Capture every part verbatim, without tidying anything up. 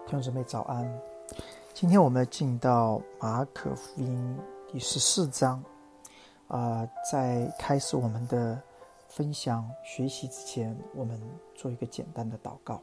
弟兄姊妹早安。今天我们进到马可福音第十四章、呃、在开始我们的分享学习之前，我们做一个简单的祷告。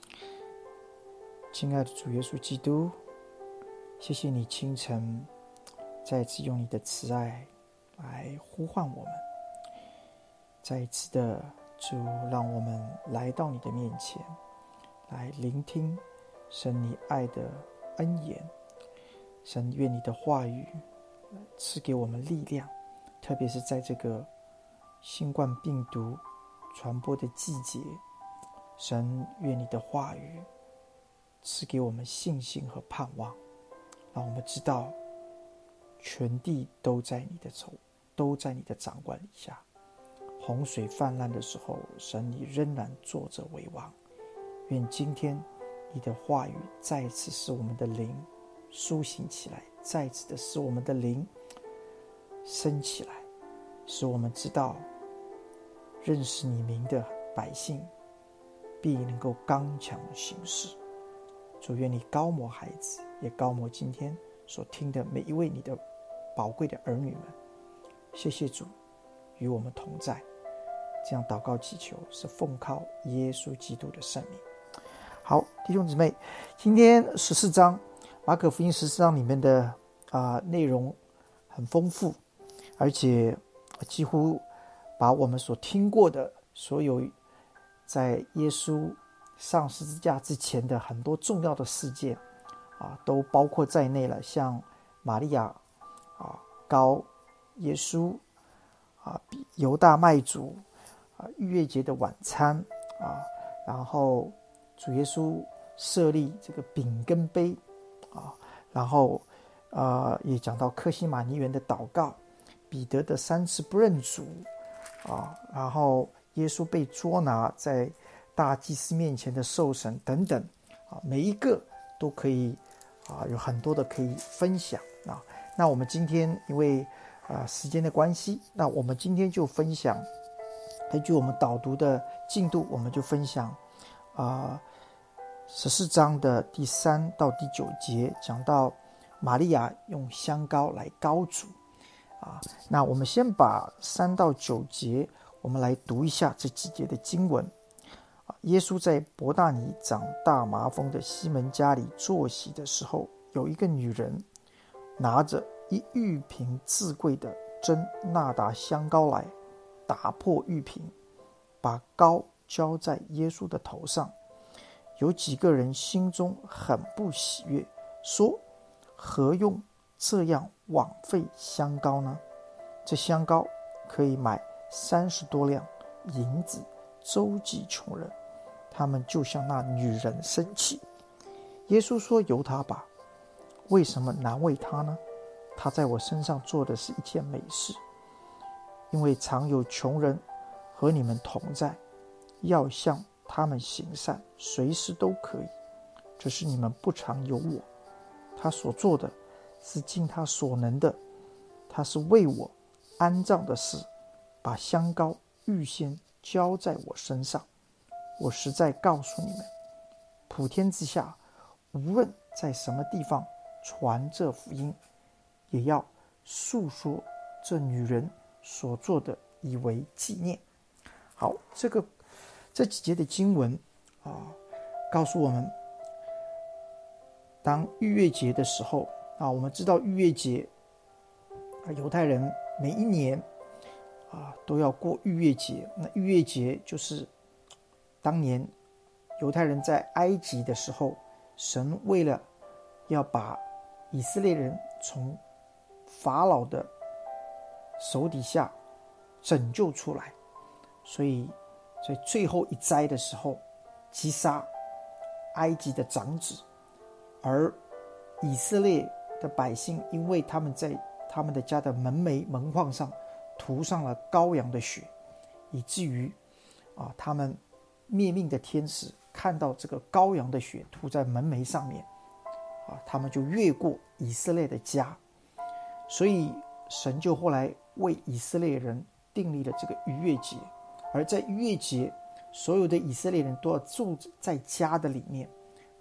亲爱的主耶稣基督，谢谢你清晨再一次用你的慈爱来呼唤我们，再一次的主让我们来到你的面前，来聆听神你爱的恩言。神愿你的话语赐给我们力量，特别是在这个新冠病毒传播的季节，神愿你的话语赐给我们信心和盼望，让我们知道全地都在你的手，都在你的掌管以下。洪水泛滥的时候，神你仍然坐着为王。愿今天你的话语再一次使我们的灵苏醒起来，再一次的使我们的灵升起来，使我们知道认识你名的百姓必能够刚强行事。主，愿你膏抹孩子，也膏抹今天所听的每一位你的宝贵的儿女们。谢谢主与我们同在，这样祷告祈求是奉靠耶稣基督的圣名。好，弟兄姊妹，今天十四章马可福音十四章里面的、呃、内容很丰富，而且几乎把我们所听过的所有在耶稣上十字架之前的很多重要的事件、啊、都包括在内了。像玛利亚、啊、膏耶稣、啊、犹大卖主、啊、逾越节的晚餐、啊、然后主耶稣设立这个饼跟杯、啊、然后、呃、也讲到客西马尼园的祷告，彼得的三次不认主、啊、然后耶稣被捉拿在大祭司面前的受审等等、啊、每一个都可以、啊、有很多的可以分享、啊、那我们今天因为、呃、时间的关系，那我们今天就分享根据我们导读的进度，我们就分享啊，十四章的第三到第九节，讲到玛利亚用香膏来膏主啊。那我们先把三到九节，我们来读一下这几节的经文。啊，耶稣在伯大尼长大麻风的西门家里坐席的时候，有一个女人拿着一玉瓶至贵的真纳达香膏来，打破玉瓶，把膏浇在耶稣的头上。有几个人心中很不喜悦，说：何用这样枉费香膏呢？这香膏可以买三十多两银子周济穷人。他们就向那女人生气。耶稣说：由他吧，为什么难为他呢？他在我身上做的是一件美事，因为常有穷人和你们同在，要向他们行善，随时都可以，只是你们不常有我。他所做的是尽他所能的，他是为我安葬的事，把香膏预先浇在我身上。我实在告诉你们，普天之下无论在什么地方传这福音，也要述说这女人所做的，以为纪念。好，这个这几节的经文啊，告诉我们，当逾越节的时候啊，我们知道逾越节啊，犹太人每一年啊都要过逾越节。那逾越节就是当年犹太人在埃及的时候，神为了要把以色列人从法老的手底下拯救出来，所以在最后一灾的时候击杀埃及的长子，而以色列的百姓因为他们在他们的家的门楣门框上涂上了羔羊的血，以至于、啊、他们灭命的天使看到这个羔羊的血涂在门楣上面、啊、他们就越过以色列的家，所以神就后来为以色列人订立了这个逾越节。而在逾越节，所有的以色列人都要住在家的里面、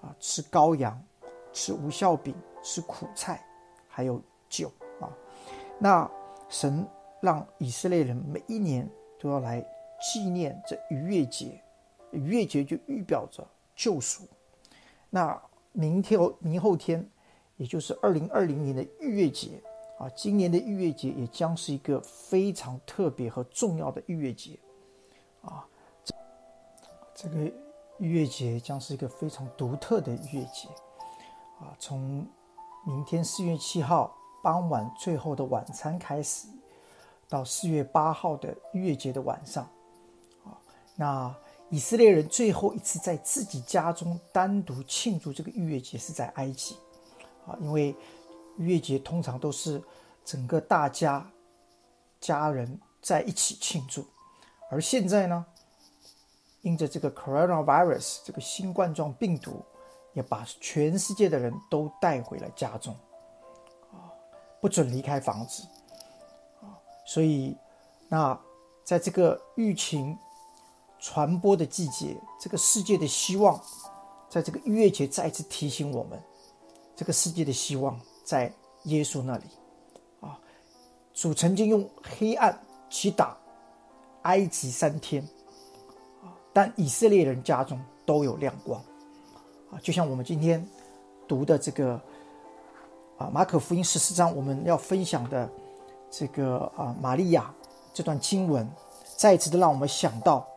啊，吃羔羊，吃无酵饼，吃苦菜，还有酒啊。那神让以色列人每一年都要来纪念这逾越节，逾越节就预表着救赎。那明天明后天，也就是二零二零年的逾越节啊，今年的逾越节也将是一个非常特别和重要的逾越节啊。这, 这个逾越节将是一个非常独特的逾越节啊，从明天四月七号傍晚最后的晚餐开始，到四月八号的逾越节的晚上啊，那以色列人最后一次在自己家中单独庆祝这个逾越节是在埃及啊，因为逾越节通常都是整个大家家人在一起庆祝，而现在呢，因着这个 coronavirus 这个新冠状病毒，也把全世界的人都带回了家中啊，不准离开房子啊，所以那在这个疫情传播的季节，这个世界的希望，在这个逾越节再次提醒我们，这个世界的希望在耶稣那里啊。主曾经用黑暗击打埃及三天啊，但以色列人家中都有亮光啊。就像我们今天读的这个啊马可福音十四章，我们要分享的这个啊玛利亚这段经文，再一次的让我们想到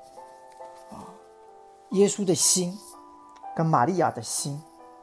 耶稣的心跟玛利亚的心。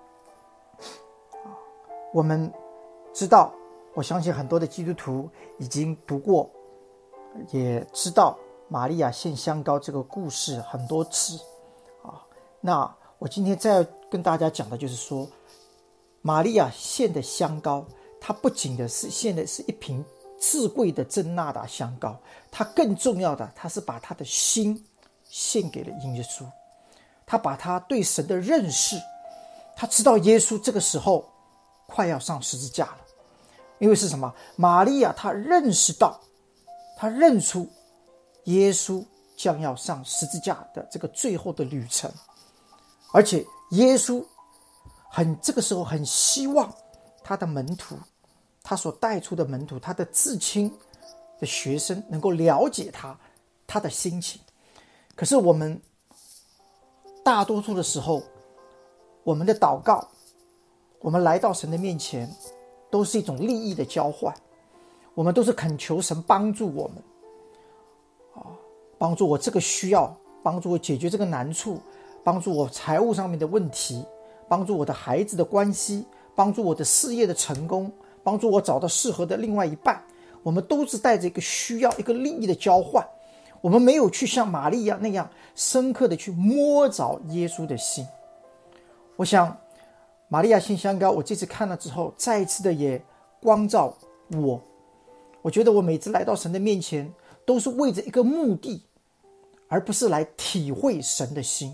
我们知道，我相信很多的基督徒已经读过，也知道玛利亚献香膏这个故事很多次啊。那我今天再要跟大家讲的就是说，玛利亚献的香膏，它不仅的是献的是一瓶至贵的真纳达香膏，它更重要的，它是把他的心献给了耶稣。他把他对神的认识，他知道耶稣这个时候快要上十字架了，因为是什么？玛利亚她认识到，她认出耶稣将要上十字架的这个最后的旅程，而且耶稣很这个时候很希望他的门徒，他所带出的门徒，他的至亲的学生能够了解他他的心情。可是我们大多数的时候，我们的祷告，我们来到神的面前，都是一种利益的交换，我们都是恳求神帮助我们啊，帮助我这个需要，帮助我解决这个难处，帮助我财务上面的问题，帮助我的孩子的关系，帮助我的事业的成功，帮助我找到适合的另外一半。我们都是带着一个需要，一个利益的交换，我们没有去像玛利亚那样深刻的去摸着耶稣的心。我想玛利亚献香膏，我这次看了之后，再一次的也光照我。我觉得我每次来到神的面前，都是为着一个目的，而不是来体会神的心。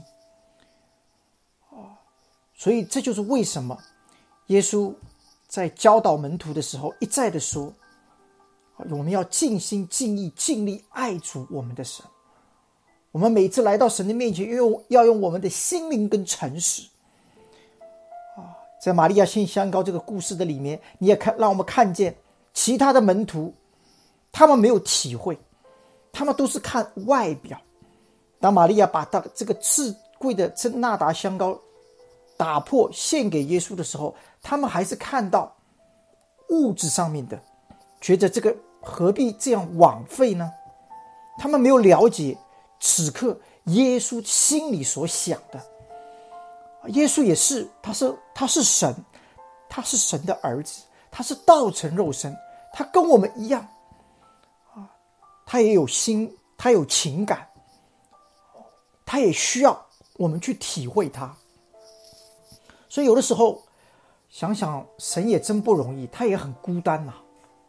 所以这就是为什么耶稣在教导门徒的时候，一再的说，我们要尽心尽意尽力爱主我们的神。我们每次来到神的面前，要用我们的心灵跟诚实啊。在玛利亚献香膏这个故事的里面，你也看让我们看见其他的门徒，他们没有体会，他们都是看外表。当玛利亚把他这个至贵的真纳达香膏打破献给耶稣的时候，他们还是看到物质上面的，觉得这个何必这样枉费呢？他们没有了解此刻耶稣心里所想的。耶稣也是，他是他是神，他是神的儿子，他是道成肉身，他跟我们一样啊，他也有心，他有情感，他也需要我们去体会他。所以有的时候想想，神也真不容易，他也很孤单呐、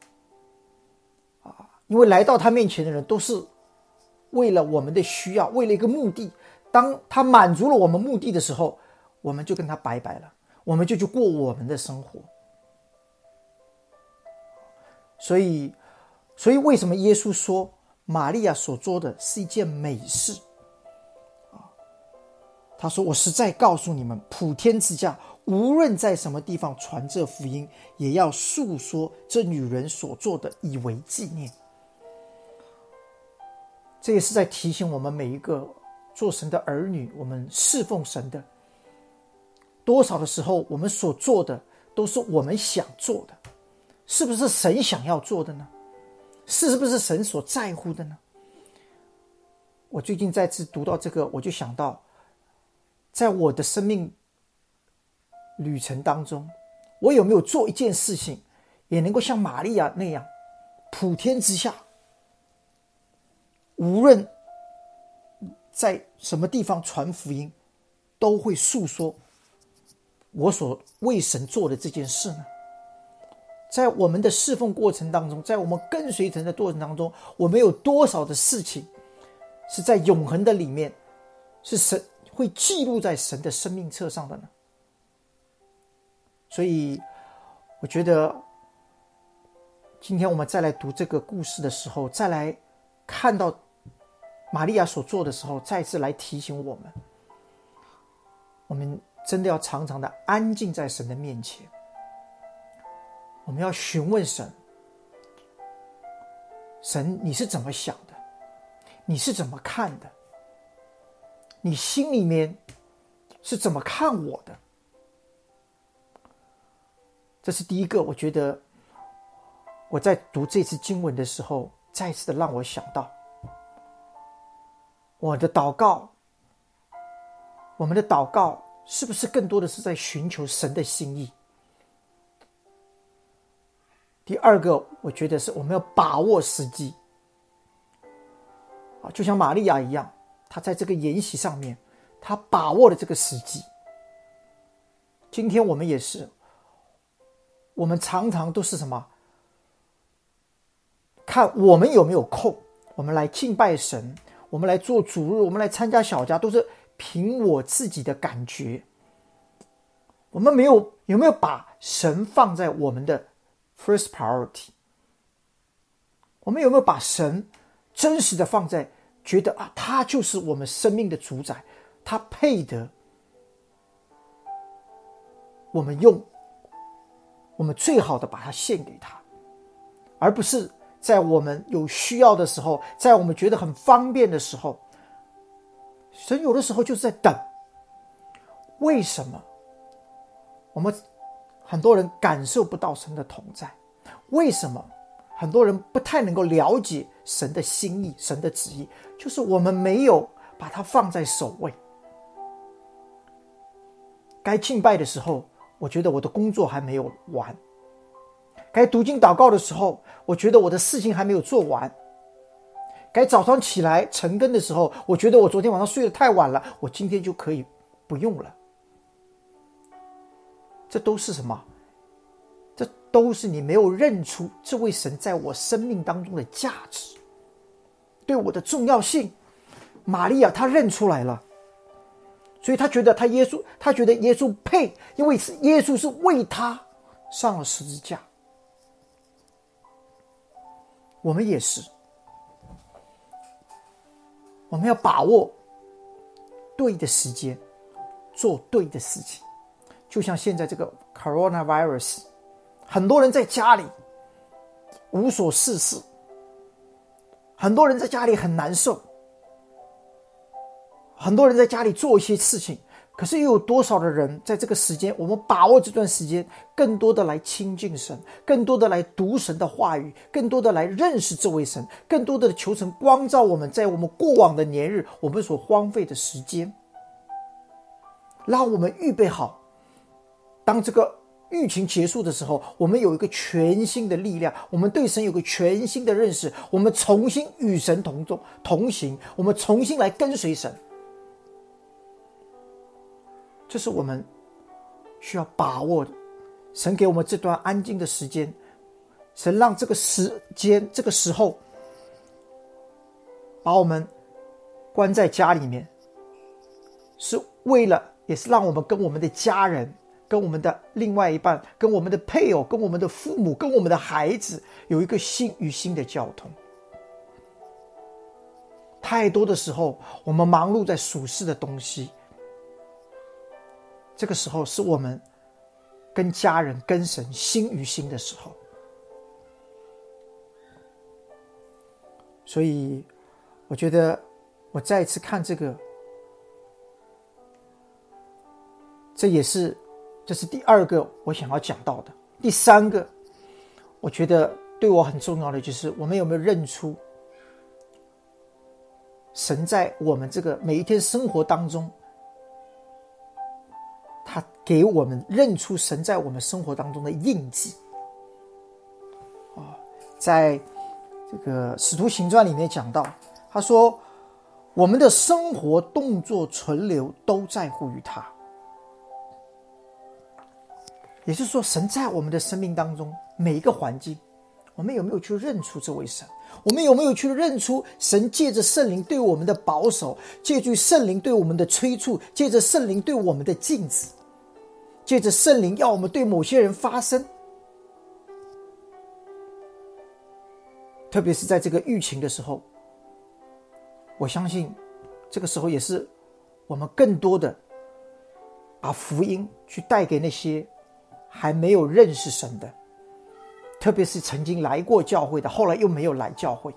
啊，因为来到他面前的人都是为了我们的需要，为了一个目的。当他满足了我们目的的时候，我们就跟他拜拜了，我们就去过我们的生活。所以，所以为什么耶稣说玛利亚所做的是一件美事？ 他说：“我实在告诉你们，普天之下，无论在什么地方传这福音，也要述说这女人所做的，以为纪念。”这也是在提醒我们每一个做神的儿女，我们侍奉神的，多少的时候我们所做的都是我们想做的，是不是神想要做的呢？是不是神所在乎的呢？我最近再次读到这个，我就想到在我的生命旅程当中，我有没有做一件事情也能够像玛利亚那样，普天之下，无论在什么地方传福音，都会述说我所为神做的这件事呢？在我们的侍奉过程当中，在我们跟随神的过程当中，我们有多少的事情是在永恒的里面，是神会记录在神的生命册上的呢？所以我觉得今天我们再来读这个故事的时候，再来看到玛利亚所做的时候，再次来提醒我们，我们真的要常常的安静在神的面前，我们要询问神，神你是怎么想的？你是怎么看的？你心里面是怎么看我的？这是第一个，我觉得我在读这次经文的时候，再次的让我想到，我的祷告，我们的祷告是不是更多的是在寻求神的心意？第二个，我觉得是我们要把握时机，就像玛利亚一样，她在这个筵席上面，她把握了这个时机。今天我们也是，我们常常都是什么？看我们有没有空，我们来敬拜神，我们来做主日，我们来参加小家，都是凭我自己的感觉。我们没有有没有把神放在我们的 first priority？ 我们有没有把神真实的放在觉得啊，他就是我们生命的主宰，他配得我们用我们最好的把它献给他，而不是在我们有需要的时候，在我们觉得很方便的时候，神有的时候就是在等。为什么我们很多人感受不到神的同在？为什么很多人不太能够了解神的心意，神的旨意？就是我们没有把它放在首位。该敬拜的时候，我觉得我的工作还没有完；该读经祷告的时候，我觉得我的事情还没有做完；该早上起来晨更的时候，我觉得我昨天晚上睡得太晚了，我今天就可以不用了。这都是什么？这都是你没有认出这位神在我生命当中的价值，对我的重要性。玛利亚她认出来了，所以她觉得她耶稣，她觉得耶稣配，因为耶稣是为她上了十字架。我们也是，我们要把握对的时间，做对的事情。就像现在这个 coronavirus， 很多人在家里无所事事，很多人在家里很难受，很多人在家里做一些事情，可是又有多少的人在这个时间，我们把握这段时间，更多的来亲近神，更多的来读神的话语，更多的来认识这位神，更多的求神光照我们在我们过往的年日，我们所荒废的时间，让我们预备好，当这个疫情结束的时候，我们有一个全新的力量，我们对神有个全新的认识，我们重新与神同中同行，我们重新来跟随神。这是我们需要把握的。神给我们这段安静的时间，神让这个时间这个时候把我们关在家里面，是为了也是让我们跟我们的家人，跟我们的另外一半，跟我们的配偶，跟我们的父母，跟我们的孩子有一个心与心的交通。太多的时候我们忙碌在属世的东西， 这个时候是我们跟家人、跟神心与心的时候。所以我觉得我再一次看这个，这也是这是第二个我想要讲到的。第三个我觉得对我很重要的就是我们有没有认出神在我们这个每一天生活当中，他给我们认出神在我们生活当中的印记。在这个使徒行传里面讲到，他说我们的生活动作存留都在乎于他。也就是说，神在我们的生命当中每一个环境，我们有没有去认出这位神？我们有没有去认出神借着圣灵对我们的保守，借着圣灵对我们的催促，借着圣灵对我们的禁止，借着圣灵要我们对某些人发声？特别是在这个疫情的时候，我相信这个时候也是我们更多的把福音去带给那些还没有认识神的，特别是曾经来过教会的，后来又没有来教会。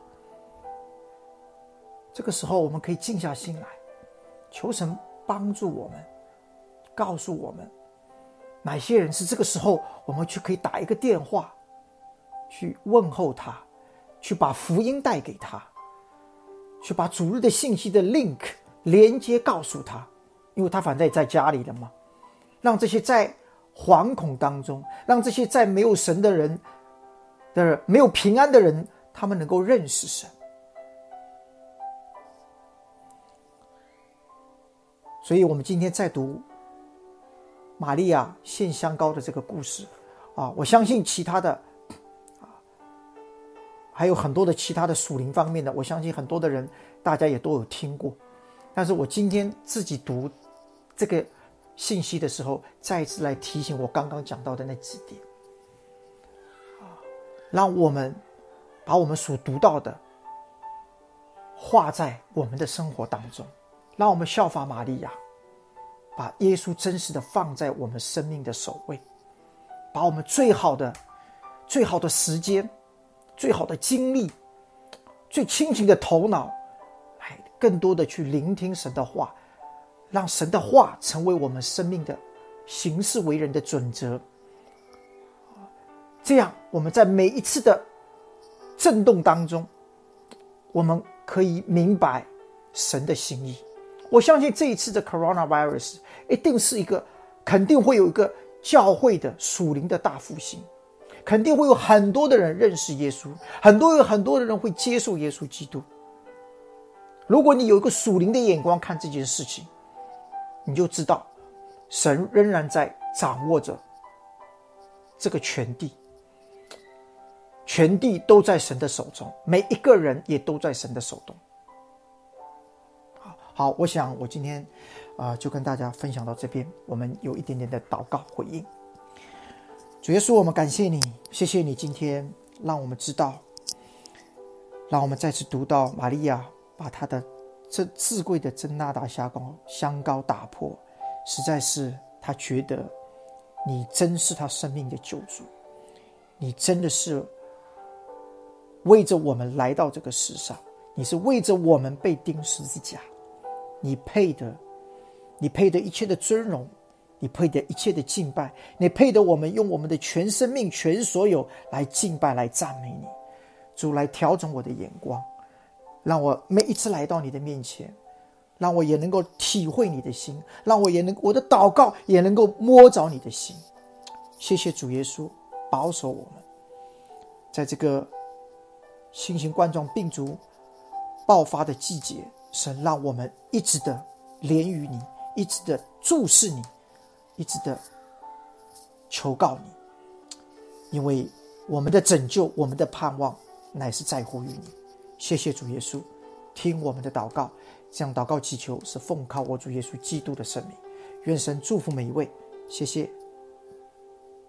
这个时候我们可以静下心来，求神帮助我们，告诉我们哪些人是这个时候我们去可以打一个电话去问候他，去把福音带给他，去把主日的信息的 link 连接告诉他，因为他反正也在家里了嘛。让这些在惶恐当中，让这些在没有神的人的没有平安的人，他们能够认识神。所以我们今天在读玛利亚献香膏的这个故事啊，我相信其他的啊，还有很多的其他的属灵方面的，我相信很多的人大家也都有听过。但是我今天自己读这个信息的时候，再一次来提醒我刚刚讲到的那几点，让我们把我们所读到的画在我们的生活当中，让我们效法玛利亚，把耶稣真实的放在我们生命的首位，把我们最好的最好的时间，最好的精力，最清醒的头脑，来更多的去聆听神的话，让神的话成为我们生命的行事为人的准则。这样我们在每一次的震动当中，我们可以明白神的心意。我相信这一次的 coronavirus 一定是一个，肯定会有一个教会的属灵的大复兴，肯定会有很多的人认识耶稣，很多有很多的人会接受耶稣基督。如果你有一个属灵的眼光看这件事情，你就知道神仍然在掌握着这个全地，全地都在神的手中，每一个人也都在神的手中。好，我想我今天、呃、就跟大家分享到这边，我们有一点点的祷告回应。主耶稣，我们感谢你，谢谢你今天让我们知道，让我们再次读到玛利亚把她的这至贵的真纳达香膏香膏打破，实在是她觉得你真是她生命的救主，你真的是为着我们来到这个世上，你是为着我们被钉十字架，你配得，你配得一切的尊荣，你配得一切的敬拜，你配得我们用我们的全生命全所有来敬拜来赞美你。主，来调整我的眼光，让我每一次来到你的面前，让我也能够体会你的心，让我也能我的祷告也能够摸着你的心。谢谢主耶稣保守我们在这个新型冠状病毒爆发的季节，神让我们一直的连于你，一直的注视你，一直的求告你，因为我们的拯救，我们的盼望乃是在乎于你。谢谢主耶稣，听我们的祷告，这样祷告祈求是奉靠我主耶稣基督的圣名。愿神祝福每一位，谢谢。